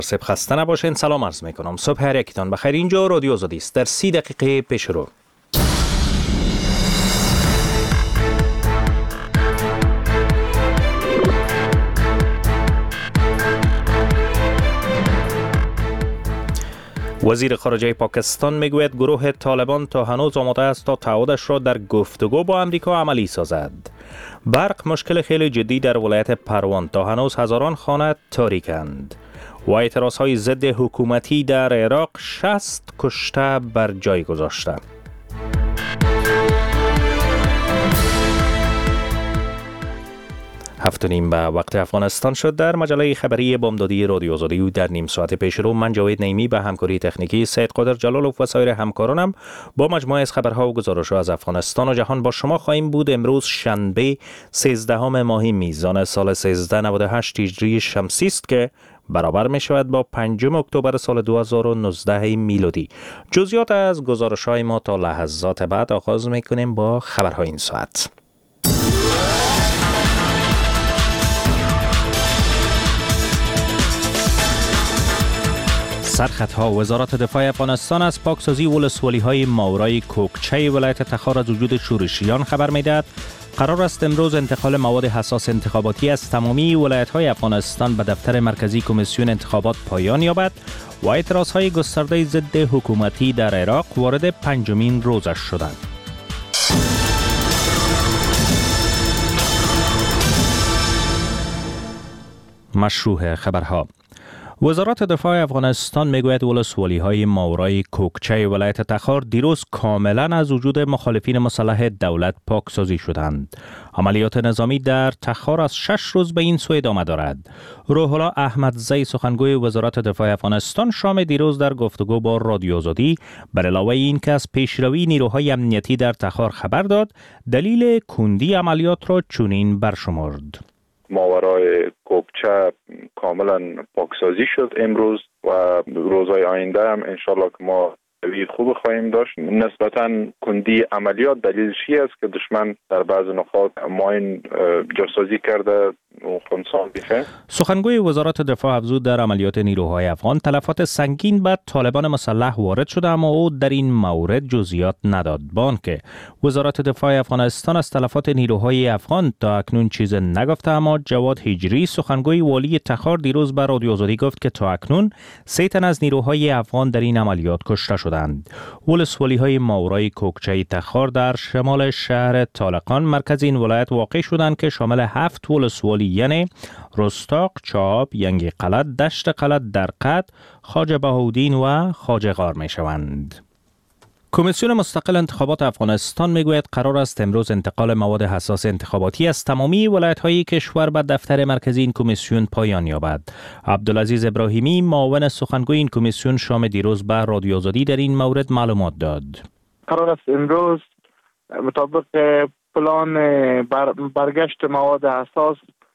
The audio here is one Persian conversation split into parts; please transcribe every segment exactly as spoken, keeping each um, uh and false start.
سب خسته نباشین. سلام عرض میکنم. صبح هر یکتان بخیر. اینجا رادیو آزادی است. در سی دقیقه پیش رو وزیر خارجه پاکستان میگوید گروه طالبان تا هنوز آماده است تا تعهدش را در گفتگو با امریکا عملی سازد. برق مشکل خیلی جدی در ولایت پروان، تا هنوز هزاران خانه تاریکند. و اعتراضهای ضد حکومتی در عراق شصت کشته بر جای گذاشته. هفت و نیم به وقت افغانستان شد. در مجله خبری بامدادی رادیو آزادی و در نیم ساعت پیش رو من جاوید نعیمی به همکاری تکنیکی سید قادر جلالوف و سایر همکارانم با مجموعه از خبرها و گزارش‌ها از افغانستان و جهان با شما خواهیم بود. امروز شنبه سیزدهم ماه میزان سال سیزده نود و هشت هجری شمسی است که برابر می شود با پنجم اکتبر سال دو هزار و نوزده میلادی. جزئیات از گزارش‌های ما تا لحظات بعد. آغاز می‌کنیم با خبرهای این ساعت. سرخطها. وزارت دفاع افغانستان از پاکسازی ولسوالی‌های ماورای کوکچه ولایت تخار از وجود شورشیان خبر می‌دهد. قرار است امروز انتقال مواد حساس انتخاباتی از تمامی ولایت‌های افغانستان به دفتر مرکزی کمیسیون انتخابات پایان یابد و اعتراضهای گسترده ضد حکومتی در عراق وارد پنجمین روزش شدند. مشروع خبرها. وزارت دفاع افغانستان میگوید ولسوالی‌های ماورای کوکچه ولایت تخار دیروز کاملا از وجود مخالفین مسلح دولت پاکسازی شدند. عملیات نظامی در تخار از شش روز به این سو ادامه دارد. روح الله احمدزی سخنگوی وزارت دفاع افغانستان شام دیروز در گفتگو با رادیو آزادی بر علاوه این که از پیشروی نیروهای امنیتی در تخار خبر داد، دلیل کندی عملیات را چنین برشمرد. ماورای کوکچه کاملا پاکسازی شد امروز و روزهای آینده هم انشالله که ما روی خوب خواهیم داشت. نسبتا کندی عملیات دلیلش است که دشمن در بعض نقاط ماین جاسازی کرده و خونسان بیخه. سخنگوی وزارت دفاع افزود در عملیات نیروهای افغان تلفات سنگین به طالبان مسلح وارد شده، اما او در این مورد جزئیات نداد. با آنکه وزارت دفاع افغانستان از تلفات نیروهای افغان تا اکنون چیز نگفته، اما جواد هجری سخنگوی والی تخار دیروز به رادیو آزادی گفت که تا اکنون سه تن از نیروهای افغان در این عملیات کشته شدند. ولسوالی‌های ماورای کوکچه تخار در شمال شهر طالقان مرکز این ولایت واقع شدند که شامل هفت ولسوالی یعنی رستاق، چاب، ینگی قلعت، دشت قلعت در قد، خواجه بهاءالدین و خواجه غار می شوند. کمیسیون مستقل انتخابات افغانستان میگوید قرار است امروز انتقال مواد حساس انتخاباتی از تمامی ولایت‌های کشور به دفتر مرکزی این کمیسیون پایان یابد. عبدالعزیز ابراهیمی معاون سخنگوی این کمیسیون شام دیروز به رادیو آزادی در این مورد معلومات داد. قرار است امروز مطابق پلان بر برگشت مواد حساس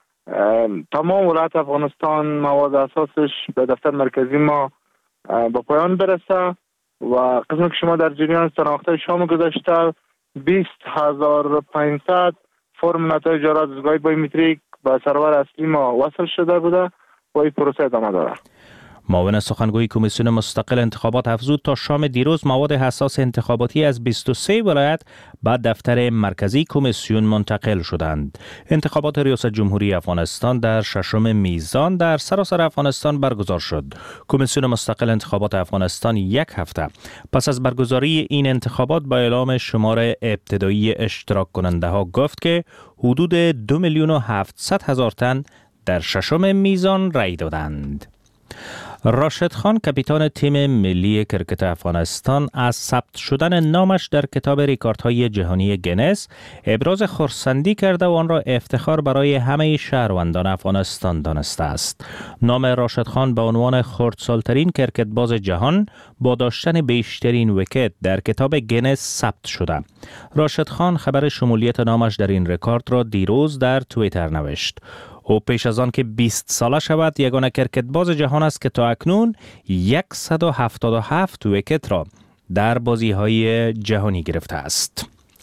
تمام ولایت افغانستان مواد اساسش به دفتر مرکزی ما به پایان برسه و قسمی که شما در جریان شناخته شام گذاشته بیست هزار و پانصد فرم نتایج رایزگاهی بایومتریک به سرور اصلی ما وصل شده بوده و این پروسه ادامه داره. معاون سخنگوی کمیسیون مستقل انتخابات افزود تا شام دیروز مواد حساس انتخاباتی از بیست و سه ولایت به دفتر مرکزی کمیسیون منتقل شدند. انتخابات ریاست جمهوری افغانستان در ششم میزان در سراسر افغانستان برگزار شد. کمیسیون مستقل انتخابات افغانستان یک هفته پس از برگزاری این انتخابات با اعلام شمار ابتدایی اشتراک کننده ها گفت که حدود دو میلیون و هفتصد هزار تن در ششم میزان رای دادند. راشد خان کاپیتان تیم ملی کرکت افغانستان از ثبت شدن نامش در کتاب رکوردهای جهانی گینس ابراز خرسندی کرده و آن را افتخار برای همه شهروندان افغانستان دانسته است. نام راشد خان به عنوان خردسالترین کرکتباز جهان با داشتن بیشترین ویکت در کتاب گینس ثبت شده. راشد خان خبر شمولیت نامش در این رکورد را دیروز در توییتر نوشت. او پیش از آن که بیست ساله شود یگانه کرکتباز جهان است که تا اکنون صد و هفتاد و هفت ویکت را در بازی‌های جهانی گرفته است.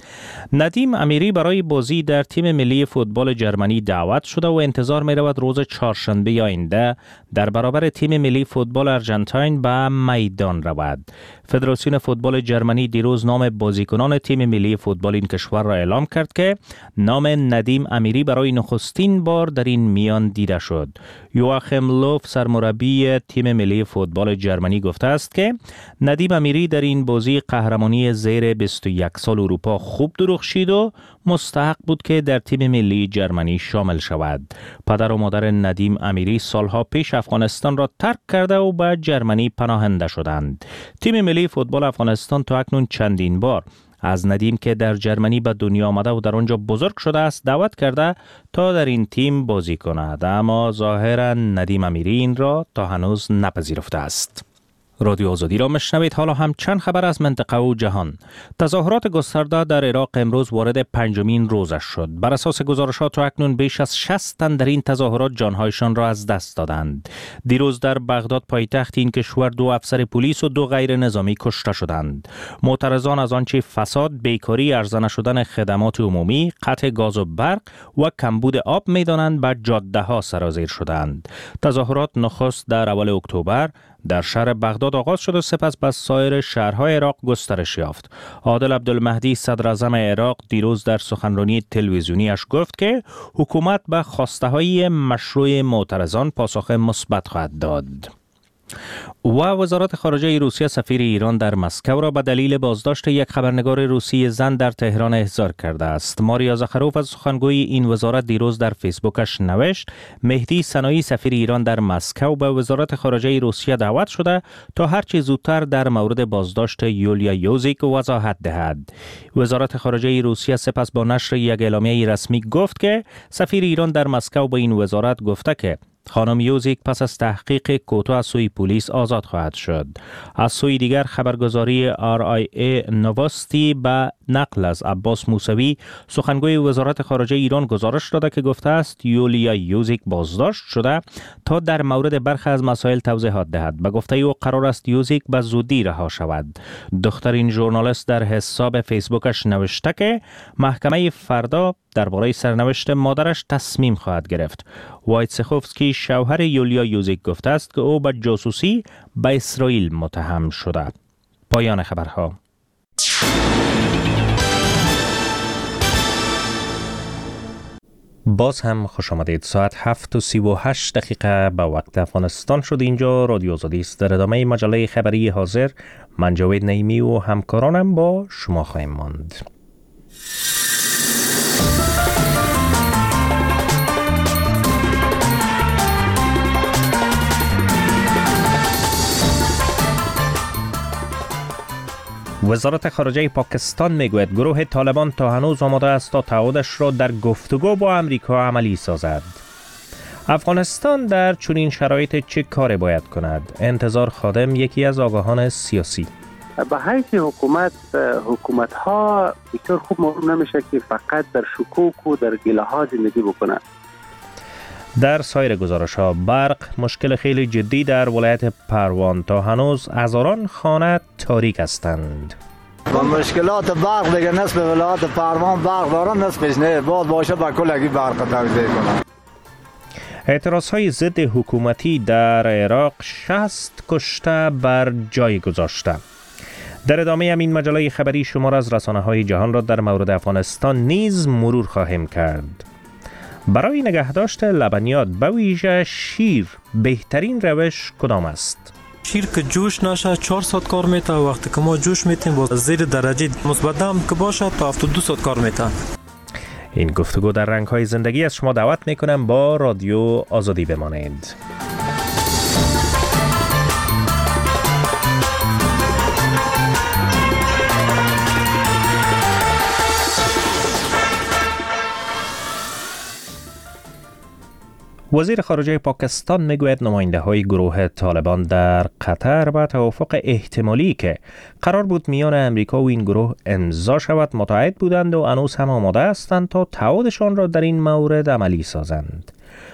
ندیم امیری برای بازی در تیم ملی فوتبال جرمنی دعوت شده و انتظار می رود روز چهارشنبه آینده در برابر تیم ملی فوتبال آرژانتین به میدان رود. فدراسیون فوتبال جرمنی دیروز نام بازیکنان تیم ملی فوتبال این کشور را اعلام کرد که نام ندیم امیری برای نخستین بار در این میان دیده شد. یواخیم لوف سرمربی تیم ملی فوتبال جرمنی گفته است که ندیم امیری در این بازی قهرمانی زیر بیست و یک سال اروپا خوب درخشید و مستحق بود که در تیم ملی جرمنی شامل شود. پدر و مادر ندیم امیری سالها پیش افغانستان را ترک کرده و به جرمنی پناهنده شدند. تیم ملی فوتبال افغانستان تا اکنون چندین بار از ندیم که در جرمنی به دنیا آمده و در آنجا بزرگ شده است دعوت کرده تا در این تیم بازی کند، اما ظاهرا ندیم امیری این را تا هنوز نپذیرفته است. رادیو آزادی را میشنوید. حالا هم چند خبر از منطقه و جهان. تظاهرات گسترده در عراق امروز وارد پنجمین روزش شد. بر اساس گزارشات اکنون بیش از شصت تن در این تظاهرات جانهایشان را از دست دادند. دیروز در بغداد پایتخت این کشور دو افسر پلیس و دو غیر نظامی کشته شدند. معترضان از آنچه فساد، بیکاری، ارزان نشدن خدمات عمومی، قطع گاز و برق و کمبود آب می‌دانند به جاده ها سرازیر شدند. تظاهرات نخست در اول اکتبر در شهر بغداد آغاز شد و سپس به سایر شهرهای عراق گسترش یافت. عادل عبدالمهدی صدر اعظم عراق دیروز در سخنرانی تلویزیونیش گفت که حکومت به خواسته‌های مشروع معترضان پاسخ مثبت خواهد داد. و وزارت خارجه روسیه سفیر ایران در مسکو را به دلیل بازداشت یک خبرنگار روسی زن در تهران احضار کرده است. ماریا زخروف از سخنگوی این وزارت دیروز در فیسبوکش نوشت مهدی سنایی سفیر ایران در مسکو به وزارت خارجه روسیه دعوت شده تا هرچه زودتر در مورد بازداشت یولیا یوزیک وضاحت دهد. وزارت خارجه روسیه سپس با نشر یک اعلامیه رسمی گفت که سفیر ایران در مسکو به این وزارت گفته که خانم یوزیک پس از تحقیق کوتاه از سوی پلیس آزاد خواهد شد. از سوی دیگر خبرگزاری آر آی ای نواستی به نقل از عباس موسوی سخنگوی وزارت خارجه ایران گزارش داده که گفته است یولیا یوزیک بازداشت شده تا در مورد برخی از مسائل توضیحات دهد. به گفته او قرار است یوزیک به زودی رها شود. دختر این ژورنالیست در حساب فیسبوکش نوشته که محکمه فردا درباره سرنوشت مادرش تصمیم خواهد گرفت. وایتسخوفسکی شوهر یولیا یوزیک گفته است که او به جاسوسی به اسرائیل متهم شده. پایان خبرها. باز هم خوش آمدید. ساعت هفت و سی و هشت دقیقه به وقت افغانستان شد. اینجا رادیو آزادی است. در ادامه مجله خبری حاضر من جاوید نعیمی و همکارانم با شما خواهیم ماند. وزارت خارجه پاکستان میگوید گروه طالبان تا هنوز آماده است تا تعهدش را در گفتگو با امریکا عملی سازد. افغانستان در چنین شرایط چه کاری باید کند؟ انتظار خادم یکی از آگاهان سیاسی. به حیث حکومت حکومت ها بسیار خوب معلوم نمیشه که فقط در شکوک و در گله ها زندگی بکنه. در سایر گزارش ها برق مشکل خیلی جدی در ولایت پروان، تا هنوز هزاران خانه تاریک هستند. و مشکلات برق دیگه نصف ولایت پروان برق دارن، نصفش نه، باید باشه با کلگی برق توزیع کنن. اعتراض های ضد حکومتی در عراق شصت کشته بر جای گذاشته. در ادامه همین مجله خبری شمار از رسانه های جهان را در مورد افغانستان نیز مرور خواهیم کرد. برای نگهداشت لبنیات به ویژه شیر بهترین روش کدام است؟ شیر که جوش نشه چهار ساعت کار میته، وقتی که ما جوش میتیم با زیر درجه مثبت هم که باشه تا هفتاد و دو ساعت کار میته. این گفتگو در رنگ‌های زندگی از شما دعوت میکنم با رادیو آزادی بمانید. وزیر خارجه پاکستان میگوید نماینده های گروه طالبان در قطر به توافق احتمالی که قرار بود میان امریکا و این گروه امضا شود متعهد بودند و هنوز هم آماده هستند تا تعهدشان را در این مورد عملی سازند.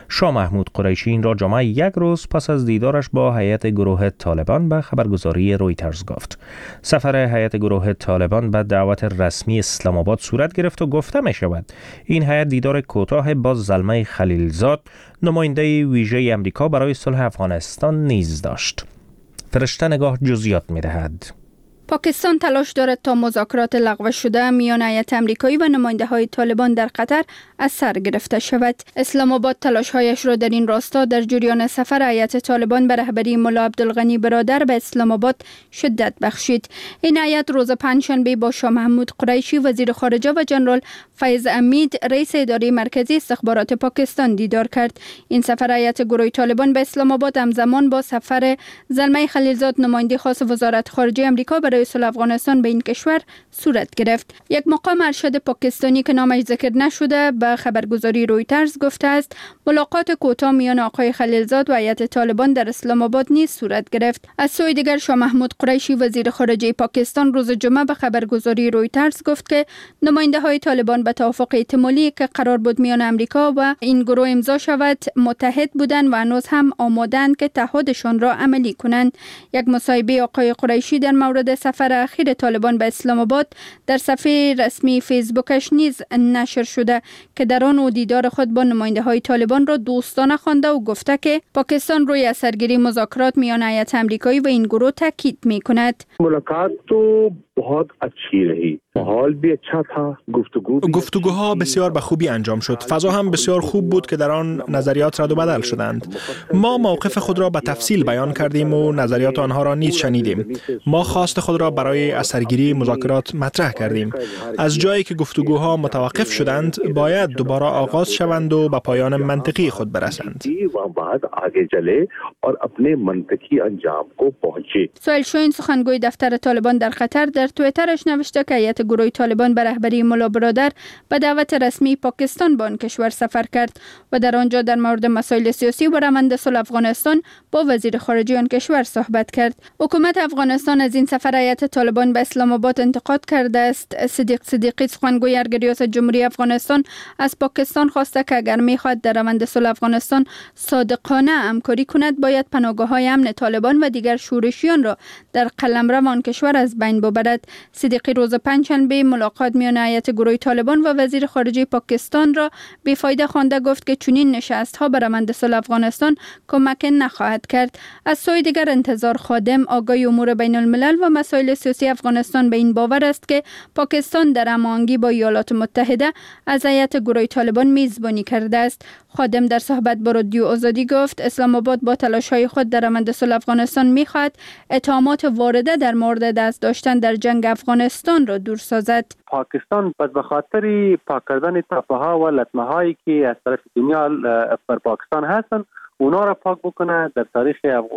شاه محمود قریشی این را جمعه یک روز پس از دیدارش با هیئت گروه طالبان به خبرگزاری رویترز گفت. سفر هیئت گروه طالبان به دعوت رسمی اسلام آباد صورت گرفت و گفته می شود این هیئت دیدار کوتاه با زلمه خلیلزاد نماینده ویژه امریکا برای صلح افغانستان نیز داشت. فرشته نگاه جزئیات می دهد. پاکستان تلاش دارد تا مذاکرات لغو شده میان هیئت آمریکایی و نماینده های طالبان در قطر از سر گرفته شود. اسلام آباد تلاش هایش را در این راستا در جریان سفر هیئت طالبان به رهبری ملا عبدالغنی برادر به اسلام آباد شدت بخشید. این هیئت روز پنجشنبه با شاه محمود قریشی وزیر خارجه و جنرال فیض امید رئیس اداره مرکزی استخبارات پاکستان دیدار کرد. این سفر هیئت گروه طالبان به اسلام آباد همزمان با سفر زلمه خلیلزاد نماینده خاص وزارت خارجه آمریکا برای صلح افغانستان به این کشور صورت گرفت. یک مقام ارشد پاکستانی که نامش ذکر نشده به خبرگزاری رویترز گفته است ملاقات کوتاه میان آقای خلیلزاد و هیئت طالبان در اسلام آباد نیز صورت گرفت. از سوی دیگر شاه محمود قریشی وزیر خارجه پاکستان روز جمعه به خبرگزاری رویترز گفت که نماینده های طالبان به توافق احتمالی که قرار بود میان امریکا و این گروه امضا شود متحد بودند و هنوز هم آمادند که تعهدشان را عملی کنند. یک مصاحبه آقای قریشی در مورد سفر اخیر طالبان به اسلام آباد در صفحه رسمی فیسبوکش نیز نشر شده که در آن او دیدار خود با نماینده های طالبان را دوستانه خوانده و گفته که پاکستان روی اثرگیری مذاکرات میان هیئت آمریکایی و این گروه تاکید می کند. ملاقات تو बहुत अच्छी रही माहौल भी अच्छा था گفتگو گفتگوها بسیار به خوبی انجام شد. فضا هم بسیار خوب بود که در آن نظریات رد و بدل شدند. ما موقف خود را به تفصیل بیان کردیم و نظریات آنها را نیز شنیدیم. ما خواست خود را برای اثرگیری مذاکرات مطرح کردیم. از جایی که گفتگوها متوقف شدند باید دوباره آغاز شوند و به پایان منطقی خود برسند. بعد آگے چلے اور اپنے منطقی انجام کو پہنچے. سهیل شاهین سخنگوی دفتر طالبان در قطر در توییترش نوشته که هیئت گروه طالبان به رهبری ملا برادر به دعوت رسمی پاکستان به آن کشور سفر کرد و در آنجا در مورد مسائل سیاسی و روند صلح افغانستان با وزیر خارجه آن کشور صحبت کرد. حکومت افغانستان از این سفر هیئت طالبان به اسلام آباد انتقاد کرده است. صدیق صدیقی سخنگوی ارگ ریاست جمهوری افغانستان از پاکستان خواسته که اگر می‌خواهد در روند صلح افغانستان صادقانه همکاری کند باید پناهگاه‌های امن طالبان و دیگر شورشیان را در قلمرو آن کشور از بین ببرد. صدیقی روز پنجشنبه ملاقات میان هیئت گروه طالبان و وزیر خارجه پاکستان را بیفایده خوانده گفت که چنین نشست‌ها به روند صلح افغانستان کمک نخواهد کرد. از سوی دیگر انتظار خادم آگاهی امور بین الملل و مسائل سیاسی افغانستان به این باور است که پاکستان در هماهنگی با ایالات متحده از هیئت گروه طالبان میزبانی کرده است. خادم در صحبت با رادیو آزادی گفت اسلام آباد با تلاش‌های خود در روند صلح افغانستان می‌خواهد اتهامات وارده در مورد دست داشتن در جنگ افغانستان را دور سازد. پاکستان پس به خاطر پاک کردن تپه‌ها و لطمه‌هایی که از طرف دنیا بر پاکستان هستند اونا را پاک بکنه در تاریخ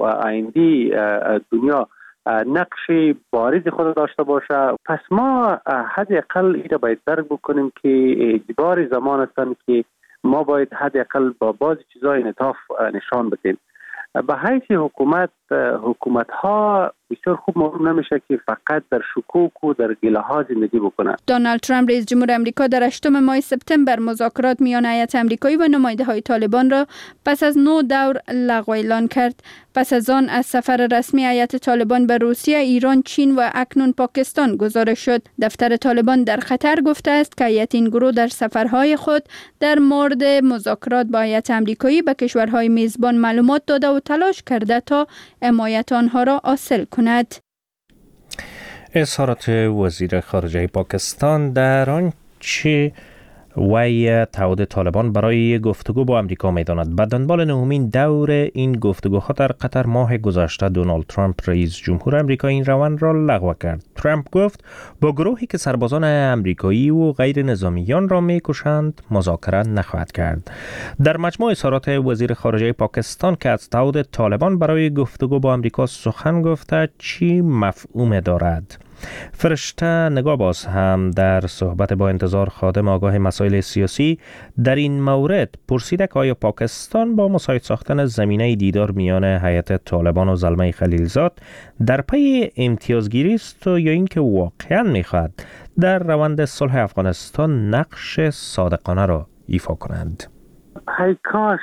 آیندی دنیا نقش بارز خود داشته باشه. پس ما حداقل این را باید درک بکنیم که اجبار زمان هستند که ما باید حداقل با بعضی چیزای انعطاف نشان بدیم. به حیث حکومت حکومت ها بسیار خوب معلوم نمیشه که فقط در شکوک و در گله ها زندگی بکنن. دونالد ترامپ رئیس جمهور آمریکا در هشتم ماه سپتامبر مذاکرات میان هیئت آمریکایی و نماینده های طالبان را پس از نو دور لغو اعلان کرد. پس از آن از سفر رسمی هیئت طالبان به روسیه، ایران، چین و اکنون پاکستان گزارش شد. دفتر طالبان در قطر گفته است که هیئت این گروه در سفرهای خود در مورد مذاکرات با هیئت آمریکایی به کشورهای میزبان معلومات داده و تلاش کرده تا حمایت آنها را حاصل کند. اظهارات وزیر خارجه پاکستان در آنچه وی تعهد طالبان برای گفتگو با امریکا می‌داند. به دنبال نهمین دور این گفتگوها در قطر ماه گذشته دونالد ترامپ رئیس جمهور آمریکا این روند را لغو کرد. ترامپ گفت با گروهی که سربازان آمریکایی و غیر نظامیان را می‌کشند مذاکره نخواهد کرد. در مجموع اظهارات وزیر خارجه پاکستان که از تعهد طالبان برای گفتگو با امریکا سخن گفته چی مفهوم دارد؟ فرشته نگاه باز هم در صحبت با انتظار خادم آگاه مسائل سیاسی در این مورد پرسیده که آیا پاکستان با مساعد ساختن زمینه دیدار میان هیئت طالبان و زلمه خلیلزاد در پی امتیازگیری است یا اینکه واقعا میخواهد در روند صلح افغانستان نقش صادقانه را ایفا کنند؟ های کاش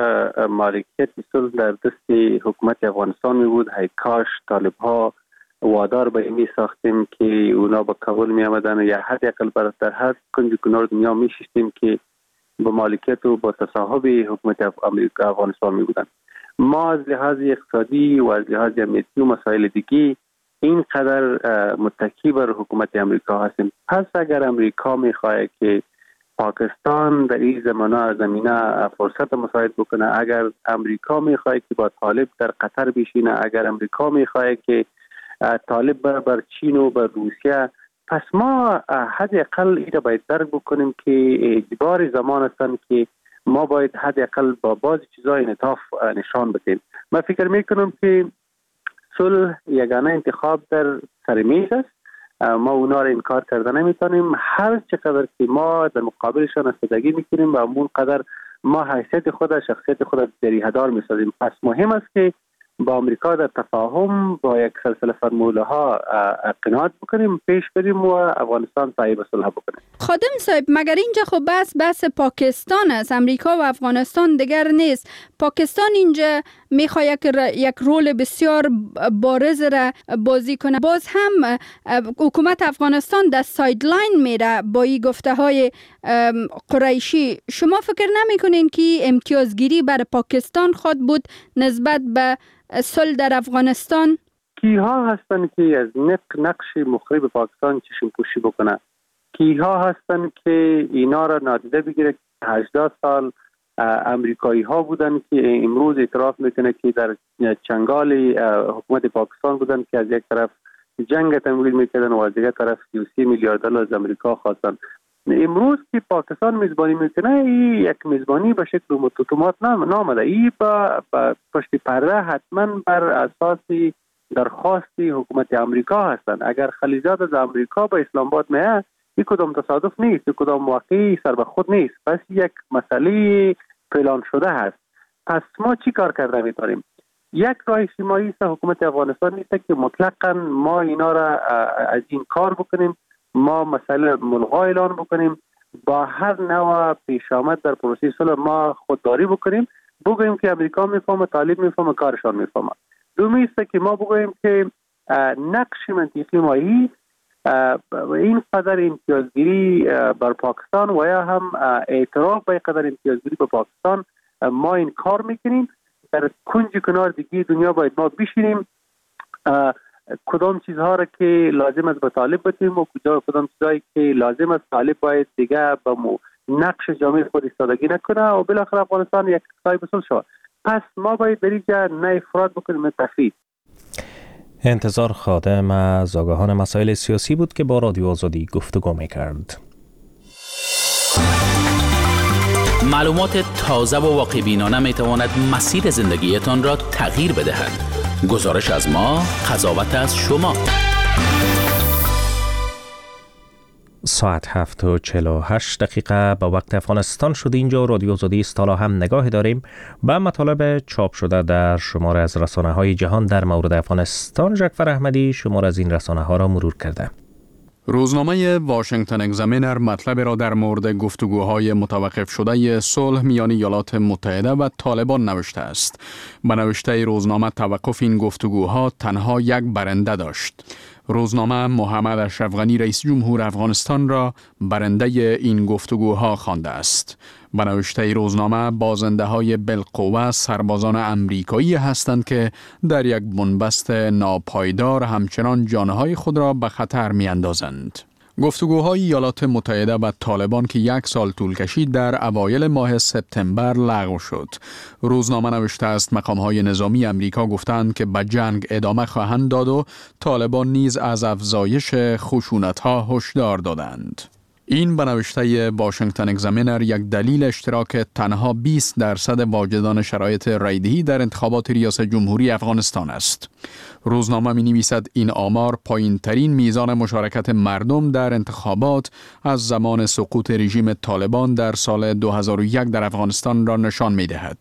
مالکیت صلح در دست حکومت افغانستان می بود. های کاش طالب ها وادار به این می ساختیم که اونا به قبول می آمدن یا حداقل بر در هر کنج کنار دنیا می شستیم که به مالکیت و با تصاحب حکومت امریکا افغانستان می بودن. ما از لحاظ اقتصادی و از لحاظ امنیتی و مسائل دیگی اینقدر متکی بر حکومت امریکا هستیم. پس اگر امریکا می خواهد که پاکستان در این زمانه زمینه فرصت مساعد بکنه، اگر امریکا می خواهد که با طالب در قطر بشینه، اگر امریکا می خواهد که طالب بر, بر چین و بر روسیه، پس ما حداقل این را باید درک بکنیم که اجبار زمان هستند که ما باید حداقل با بعضی چیزای انعطاف نشان بدیم. من فکر میکنم که صلح یگانه انتخاب در سر میز است. ما اونا را انکار کرده نمیتونیم. هر چقدر که ما در مقابلشان استفاده میکنیم و همون قدر ما حیثیت خود شخصیت خود جریحه‌دار میسازیم. پس مهم است که با امریکا در تفاهم با یک سلسله فرموله ها قناعت بکنیم، پیش بریم و افغانستان صاحب صلح بکنیم. خادم صاحب، مگر اینجا خب بس بس پاکستان است، امریکا و افغانستان دیگر نیست. پاکستان اینجا میخواد یک, یک رول بسیار بارز را بازی کنه. باز هم حکومت افغانستان در سایدلاین میره با این گفته های قریشی. شما فکر نمی کنین که امتیازگیری بر پاکستان خود بود نسبت به صلح در افغانستان؟ کیها هستن که از نقش مخریب پاکستان چشم پوشی بکنه؟ کیها هستن که اینا را نادیده بگیره که هجده سال امریکایی ها بودن که امروز اعتراف میکنه که در چنگال حکومت پاکستان بودن که از یک طرف جنگ تمویل میکردن و از دیگر طرف سی و سه میلیارد دلار از امریکا خواستن. امروز که پاکستان میزبانی میکنه، این یک میزبانی به شکل اتومات نامده. این با پشت پرده حتما بر اساس درخواستی حکومت امریکا هستند. اگر خلیجات از امریکا به اسلام آباد میه، این کدام تصادف نیست، این کدام واقعی سر به خود نیست. پس یک مسئله پلان شده هست. پس ما چی کار کرده میتونیم؟ یک راه اجتماعی است حکومت افغانستان نیست که مطلقاً ما اینا را از این کار بکنیم، ما مسئله ملغا اعلان بکنیم، با هر نوع پیش آمد در پروسه صلح ما خودداری بکنیم، بگوییم که امریکا میفهمه، طالب میفهمه، کارشان میفهمه. دومی است که ما بگوییم که نقش منطقی مایی این قدر امتیازگیری بر پاکستان و یا هم اعتراف به قدر امتیازگیری به پاکستان ما این کار میکنیم. در کنج کنار دیگه دنیا باید ما بشینیم کدام چیزها را که لازم است به طالب بتیم و کدام چیزهایی که لازم است طالب باید دیگه به نقش جامعه خود ایستادگی نکنه و بالاخره افغانستان یک صاحب صلح شود. پس ما باید در اینجا نه افراط بکنیم نه تفرید. انتظار خادم از آگاهان مسائل سیاسی بود که با رادیو آزادی گفتگو می‌کرد. معلومات تازه و واقع بینانه می‌تواند مسیر زندگیتان را تغییر بدهد. گزارش از ما، قضاوت از شما. ساعت هفت و چهل و هشت دقیقه به وقت افغانستان شده. اینجا رادیو آزادی است. حالا هم نگاه داریم به مطالب چاپ شده در شماره از رسانه‌های جهان در مورد افغانستان. جعفر احمدی شماره از این رسانه‌ها را مرور کرده. روزنامه واشنگتن اگزامینر مطلب را در مورد گفتگوهای متوقف شده صلح میان ایالات متحده و طالبان نوشته است. به نوشته روزنامه توقف این گفتگوها تنها یک برنده داشت. روزنامه محمد اشرف غنی رئیس جمهور افغانستان را برنده این گفتگوها خوانده است. به نوشته روزنامه بازنده های بالقوه سربازان امریکایی هستند که در یک بنبست ناپایدار همچنان جانهای خود را به خطر می اندازند. گفتگوهای ایالات متحده و طالبان که یک سال طول کشید در اوایل ماه سپتامبر لغو شد. روزنامه نوشته است مقام‌های نظامی امریکا گفتند که به جنگ ادامه خواهند داد و طالبان نیز از افزایش خشونت‌ها هشدار دادند. این به نوشته واشنگتن اگزامینر یک دلیل اشتراک تنها بیست درصد واجدان شرایط رایدهی در انتخابات ریاست جمهوری افغانستان است. روزنامه می نویسد این آمار پایین ترین میزان مشارکت مردم در انتخابات از زمان سقوط رژیم طالبان در سال دو هزار و یک در افغانستان را نشان می دهد.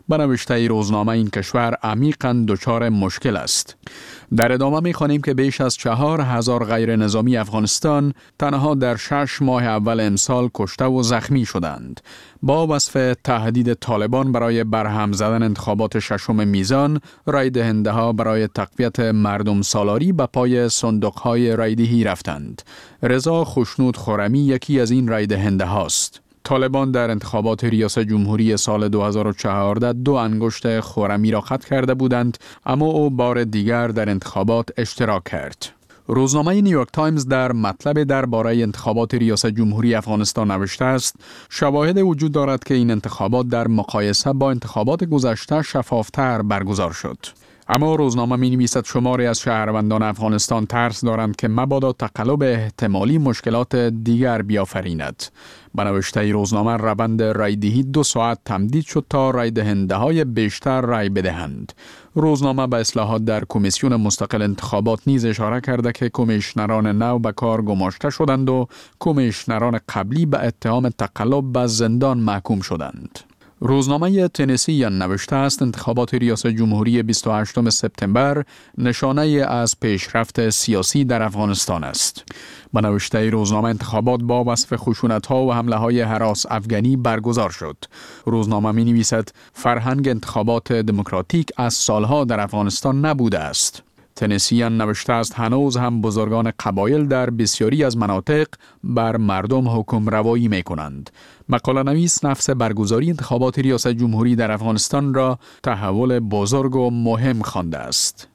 به نوشته روزنامه این کشور عمیقاً دچار مشکل است. در ادامه می‌خوانیم که بیش از چهار هزار غیر نظامی افغانستان تنها در شش ماه اول امسال کشته و زخمی شدند. با وصف تهدید طالبان برای برهم زدن انتخابات ششم میزان، رای دهنده ها برای تقویت مردم سالاری به پای صندوق‌های رایدهی رفتند. رضا خوشنود خرمی یکی از این رای دهنده هاست. طالبان در انتخابات ریاست جمهوری سال دو هزار و چهارده دو انگشت خرمی را قطع کرده بودند، اما او بار دیگر در انتخابات اشتراک کرد. روزنامه نیویورک تایمز در مطلب درباره انتخابات ریاست جمهوری افغانستان نوشته است: شواهد وجود دارد که این انتخابات در مقایسه با انتخابات گذشته شفافتر برگزار شد. اما روزنامه می نویسد شماری از شهروندان افغانستان ترس دارند که مبادا تقلب احتمالی مشکلات دیگر بیافریند. به نوشته روزنامه روند رایدهی دو ساعت تمدید شد تا رای دهنده های بیشتر رای بدهند. روزنامه به اصلاحات در کمیسیون مستقل انتخابات نیز اشاره کرده که کمیشنران نو به کار گماشته شدند و کمیشنران قبلی به اتهام تقلب به زندان محکوم شدند. روزنامه تنسی نوشته است انتخابات ریاست جمهوری بیست و هشتم سپتامبر نشانه از پیشرفت سیاسی در افغانستان است. به نوشته روزنامه انتخابات با وصف خشونت‌ها و حمله‌های هراس افغانی برگزار شد. روزنامه می نویسد فرهنگ انتخابات دموکراتیک از سالها در افغانستان نبوده است. تنسیان نوشته است هنوز هم بزرگان قبایل در بسیاری از مناطق بر مردم حکم روایی می کنند. مقاله نویس نفس برگزاری انتخابات ریاست جمهوری در افغانستان را تحول بزرگ و مهم خوانده است.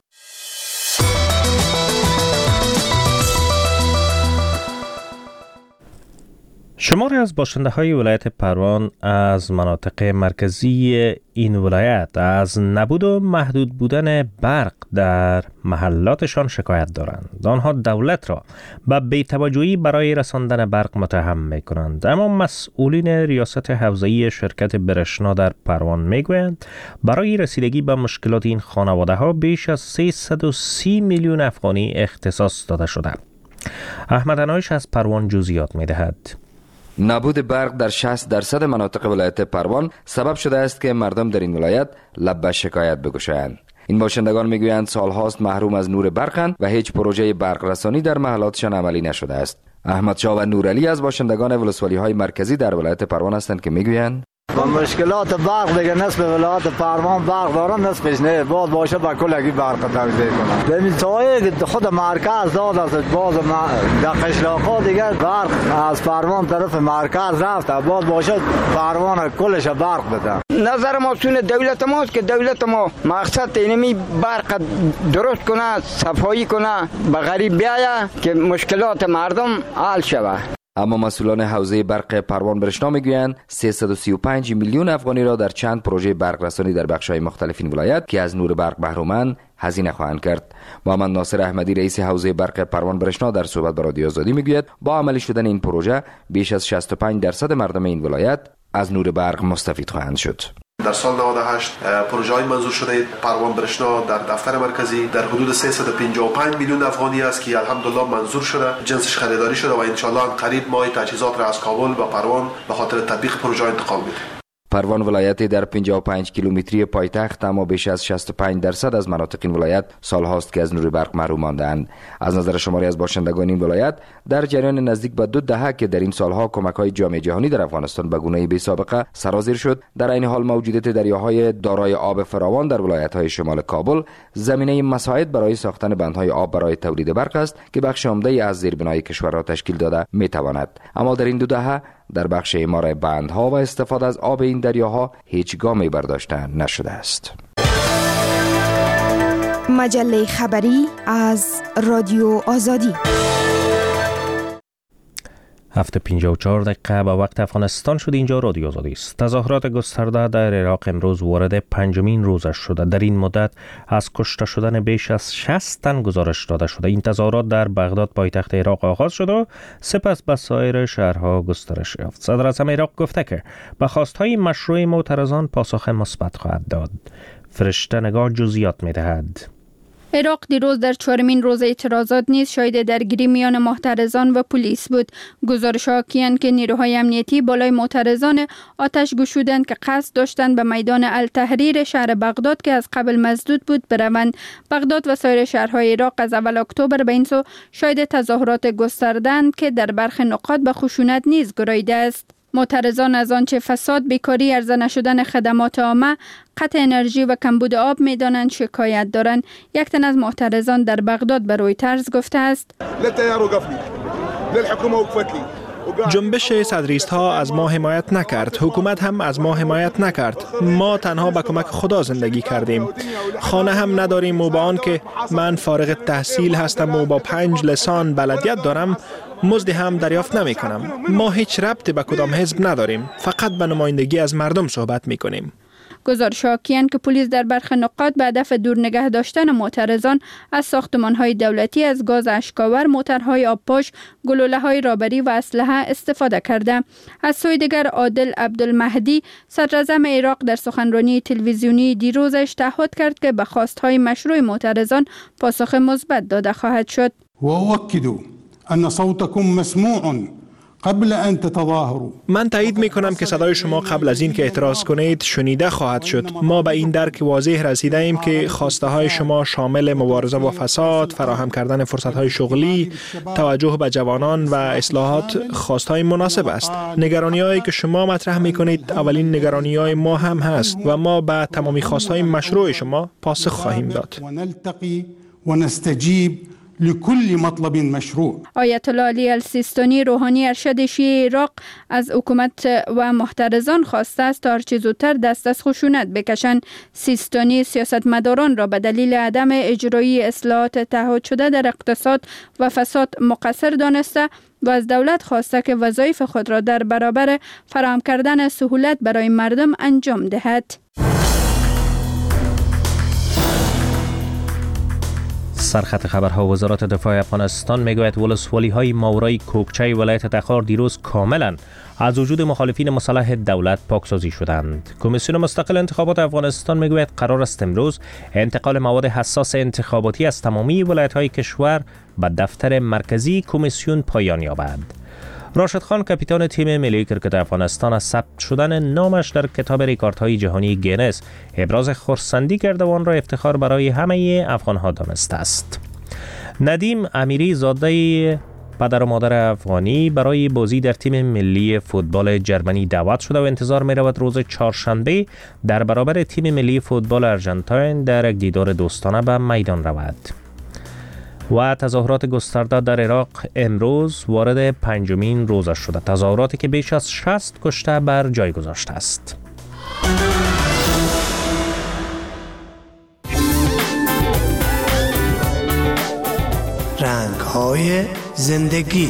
شماری از باشنده های ولایت پروان از مناطق مرکزی این ولایت از نبود و محدود بودن برق در محلاتشان شکایت دارند. آنها دولت را به بی‌توجهی برای رساندن برق متهم می کنند. اما مسئولین ریاست حوزه‌ای شرکت برشنا در پروان می گویند برای رسیدگی به مشکلات این خانواده ها بیش از سیصد و سی میلیون افغانی اختصاص داده شده. احمد انایش از پروان جزئیات می دهد. نبود برق در شصت درصد مناطق ولایت پروان سبب شده است که مردم در این ولایت لب به شکایت بگشایند. این باشندگان میگویند سالهاست محروم از نور برقند و هیچ پروژه برق رسانی در محلاتشان عملی نشده است. احمد شاه و نورعلی از باشندگان ولسوالی‌های مرکزی در ولایت پروان هستند که میگویند با مشکلات برق دیگه نصف ولایت پروان برق دارن، نصفش نه باید باشه با کلگی برق توزیع کنن. به مثال خود مرکز داد است، باز در قشلاق‌ها دیگه برق از پروان طرف مرکز رفت، باید باشه پروان کلش برق بده. نظر ما سون دولت ماست که دولت ما مقصد اینمی برق درست کنه، صفایی کنه، به غریب بیایه که مشکلات مردم حل شود. اما مسئولان حوزه برق پروان برشنا میگویند سیصد و سی و پنج میلیون افغانی را در چند پروژه برق رسانی در بخش‌های مختلف این ولایت که از نور برق محرومند هزینه خواهند کرد. محمد ناصر احمدی رئیس حوزه برق پروان برشنا در صحبت با رادیو آزادی میگوید با عملی شدن این پروژه بیش از شصت و پنج درصد مردم این ولایت از نور برق مستفید خواهند شد. در سال نود و هشت پروژه های منظور شده پروان برشنا در دفتر مرکزی در حدود سیصد و پنجاه و پنج میلیون افغانی است که الحمدلله منظور شده، جنسش خریداری شده و ان شاء الله قریب ما تجهیزات را از کابل و پروان به خاطر تطبیق پروژه انتقال میدیم. پروان ولایتی در پنجاه و پنج کیلومتری پایتخت اما بیش از شصت و پنج درصد از مناطق این ولایت سالهاست که از نور برق محروم مانده‌اند. از نظر شماری از باشندگان این ولایت در جریان نزدیک به دو دهه که در این سالها کمک‌های جامعه جهانی در افغانستان به گونه‌ای بی‌سابقه سرازیر شد، در این حال موجودیت دریاهای دارای آب فراوان در ولایت‌های شمال کابل زمینه مساعد برای ساختن بندهای آب برای تولید برق است که بخش عمده از زیربنای کشور را تشکیل داده می‌تواند. اما در این دو دهه در بخش اعمار بندها و استفاده از آب این دریاها هیچ گامی برداشته نشده است. مجله خبری از رادیو آزادی. هفت پنجاه و چهار دقیقه به وقت افغانستان شد. اینجا رادیو آزادی است. تظاهرات گسترده در عراق امروز وارد پنجمین روزش شده. در این مدت از کشته شدن بیش از شصت تن گزارش داده شده. این تظاهرات در بغداد پایتخت عراق آغاز شد و سپس به سایر شهرها گسترش یافت. صدر اعظم عراق گفته که به خواستهای مشروع معترضان پاسخ مثبت خواهد داد. فرشته نگار جزئیات می‌دهد. عراق دیروز در چهارمین روز اعتراضات نیز شاهد درگیری میان محترضان و پلیس بود. گزارش‌ها حاکی‌اند که نیروهای امنیتی بالای معترضان آتش گشودند که قصد داشتند به میدان التحریر شهر بغداد که از قبل مسدود بود بروند. بغداد و سایر شهرهای عراق از اول اکتبر به این سو شاهد تظاهرات گسترده‌اند که در برخی نقاط به خشونت نیز گراییده است. معترضان از آنچه فساد، بیکاری، عرضه نشدن خدمات عامه، قطع انرژی و کمبود آب می‌دانند شکایت دارند. یک تن از معترضان در بغداد به رویترز گفته است: جنبش صدریست ها از ما حمایت نکرد، حکومت هم از ما حمایت نکرد. ما تنها به کمک خدا زندگی کردیم. خانه هم نداریم و با آن که من فارغ التحصیل هستم و با پنج لسان بلدیت دارم، مزدی هم دریافت نمی کنم. ما هیچ ربطی به کدام حزب نداریم، فقط به نمایندگی از مردم صحبت می کنیم. گزارش حاکی‌اند که پلیس در برخی نقاط به هدف دور نگه داشتن معترضان از ساختمان‌های دولتی از گاز اشکاور، موترهای آبپاش، گلوله‌های رابری و اسلحه استفاده کرده. از سوی دیگر عادل عبدالمهدی صدراعظم عراق در سخنرانی تلویزیونی دیروزش تعهد کرد که به خواست‌های مشروع معترضان پاسخ مثبت داده خواهد شد. وأؤكد أن صوتكم مسموع قبل ان تتظاهروا. من تایید می کنم که صدای شما قبل از این که اعتراض کنید شنیده خواهد شد. ما به این درک واضح رسیده ایم که خواسته های شما شامل مبارزه با فساد، فراهم کردن فرصت های شغلی، توجه به جوانان و اصلاحات خواسته های مناسب است. نگرانی هایی که شما مطرح می کنید اولین نگرانی های ما هم هست و ما به تمامی خواسته های مشروع شما پاسخ خواهیم داد. ونلتقي ونستجيب لكل مطلب مشروع. آیت الله علی السیستانی روحانی ارشد شیعه عراق از حکومت و محترضان خواسته است تا هرچه زودتر دست از خشونت بکشند. سیستانی سیاستمداران را به دلیل عدم اجرایی اصلاحات تعهد شده در اقتصاد و فساد مقصر دانسته و از دولت خواسته که وظایف خود را در برابر فراهم کردن سهولت برای مردم انجام دهد. سرخط خبرها: وزارت دفاع افغانستان میگوید ولسوالی های ماورای کوکچه ولایت تخار دیروز کاملا از وجود مخالفین مسلح دولت پاکسازی شدند. کمیسیون مستقل انتخابات افغانستان میگوید قرار است امروز انتقال مواد حساس انتخاباتی از تمامی ولایت های کشور به دفتر مرکزی کمیسیون پایان یابد. راشد خان کاپیتان تیم ملی کرکت افغانستان از ثبت شدن نامش در کتاب رکوردهای جهانی گینس ابراز خرسندی کرده و آن را افتخار برای همه افغان‌ها دانسته است. ندیم امیری زاده پدر و مادر افغانی برای بازی در تیم ملی فوتبال جرمنی دعوت شده و انتظار می رود روز چهارشنبه در برابر تیم ملی فوتبال آرژانتین در یک دیدار دوستانه به میدان رود. و تظاهرات گسترده در عراق امروز وارد پنجمین روزش شده. تظاهراتی که بیش از شصت کشته بر جای گذاشته است. رنگ‌های زندگی.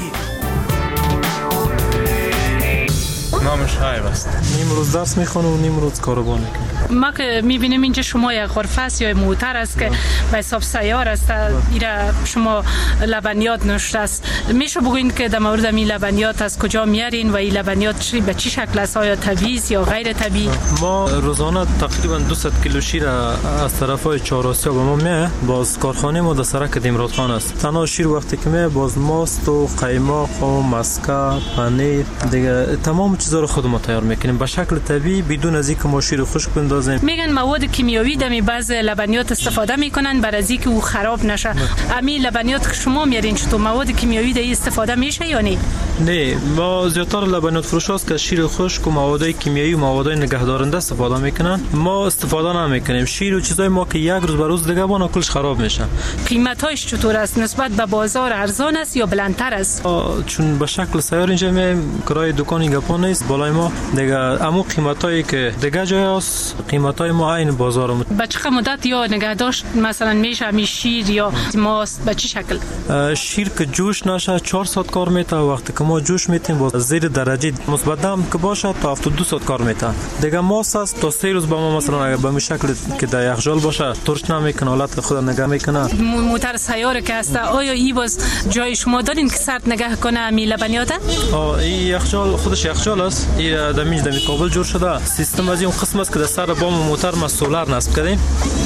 نامش هایب است. نیم روز درس میخونه و نیم روز کاربان میکنه. ما که میبینیم اینجا شما یک غرفه است یا موتر است که به حساب سیار است، ایره شما لبنیات نوشته است. میشه بگوین که در مورد این لبنیات از کجا میارین و این لبنیات به چی شکل است؟ آیا طبیعی یا غیر طبیعی؟ ما روزانه تقریبا دویست کیلو شیر از طرفای چهار آسیا به ما میه. باز کارخانه ما در سرک دمرادخان است. تنها شیر وقتی که میه باز ماست و قیماق و مسکه، پنیر، دیگه تمام چیزا رو خود ما تیار میکنیم به شکل طبیعی بدون از اینکه ما شیر خشک بندازیم. میگن مواد کیمیایی دمی بعض لبنیات استفاده میکنن برای اینکه او خراب نشه. همین لبنیات که شما میارین چطور مواد کیمیایی دی استفاده میشه یا نه؟ نه، ما زیاتر لبنیات فروشاست که شیر خشک و مواد کیمیایی و مواد نگهدارنده استفاده میکنن. ما استفاده نمیکنیم. شیر و چیزای ما که یک روز به روز دیگه بنا کلش خراب میشه. قیمتاش چطور است؟ نسبت به بازار ارزان است یا بلندتر است؟ چون به شکل سیار اینجا می کرای دکان گپا نیست بالای ما دیگه عمو قیمتایی که دیگه جای است قیمتای ما عین بازارم. به چه مدت یا نگهداشت مثلا میشه همین شیر یا ماست به چه شکل؟ شیر که جوش نشه چهار ساعت کار میته. وقتی که ما جوش میتیم با زیر درجه مثبت هم که باشه تا هفتاد و دو ساعت کار میته. دیگه ماست است تا سه روز با ما مثلا اگه به این شکل که در یخچال باشه ترش نمیکنه، حالت خود نگه میکنه. موتر سیاره که هست آیا ای باز جای شما دارین که سرد نگه کنه همین لبنیات؟ آ این یخچال خودش یخچال است. این دمیج دمی کابل جور شده. سیستم از این قسم است که در سر بام موتر ما سولار نصب کردیم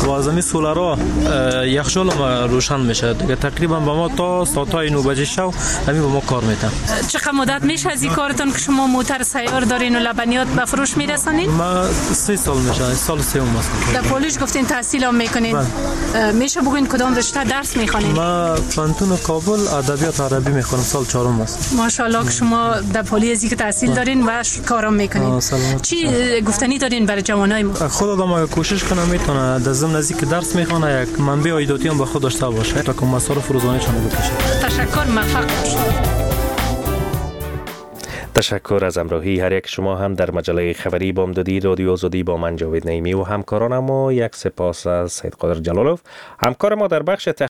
و از این سولارا یخچال ما روشن میشه دیگه. تقریبا با ما تا ساعتای نه بجه شب همین با ما کار میتن. چقدر مدت میشه از این کارتون که شما موتر سیار دارین و لبنیات به فروش میرسانین؟ ما سه سال میشه، سال سوم است. در کالج گفتین تحصیل هم میکنین. میشه بگین کدام رشته درس میخوانین؟ ما فنون کابل ادبیات عربی میخونم، سال چهارم است. ماشاءالله که شما در پلی ازی که تحصیل دارین و کارم میکنین. چی گفتنی دارین برای جوانای ما؟ خود آدم کوشش کنه میتونه در ضمن ازی که درس میخونه یک منبع عایداتی هم به خود داشته باشه تا که مصارف روزانه‌شان بکشه. تشکر، موفق باشید. تشکر از همراهی هر یک شما هم در مجله خبری بامدادی رادیو آزادی با من جاوید نعیمی و همکارانم و یک سپاس از سید قادر جلالوف همکار ما در بخش